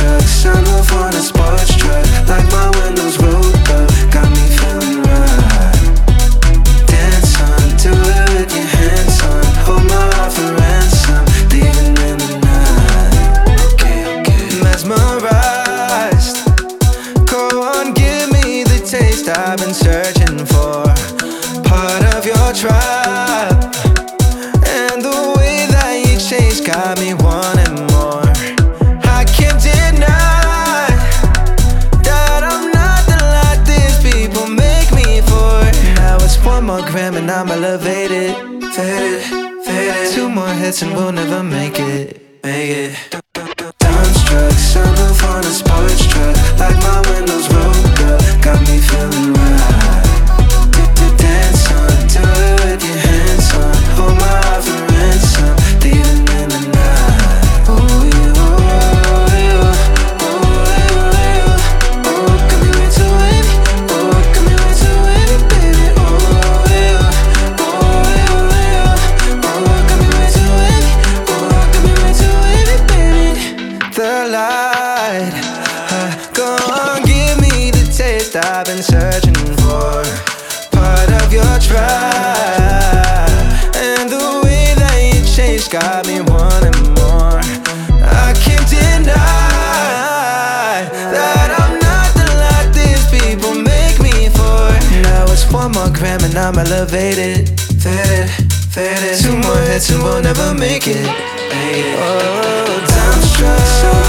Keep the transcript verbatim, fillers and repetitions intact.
truck, sunroof on a sports truck, like my windows rolled up, got me feeling right. Dance on, do it with your hands on, hold my heart for ransom, leaving in the night. Okay, okay. Mesmerized, go on, give me the taste I've been searching for. Part of your tribe, and the way that you chase got me wanting more. I can't deny that I'm nothing like these people make me for. Now it's one more gram and I'm elevated, faded, faded. Two more hits and we'll never make it, make it. Dumbstruck, sunroof on a sports truck, like my windows rolled up, got me feeling right. Dance on, do it with your hands on, hold my heart for ransom, leaving in the night. Oh, yeah, oh, yeah, oh, yeah, oh, got me way too wavy, oh, got me way too wavy, baby. Oh, yeah, oh, yeah, oh, got me way too wavy, oh, got me way too wavy, baby. The light, uh, go on, give me the taste I've been searching for. Part of your tribe, and the way that you chase got me wanting more. I can't deny that I'm nothing like these people make me for. Now it's one more gram and I'm elevated, faded, faded. Two more hits and we'll never make it, make it. Oh, dumbstruck.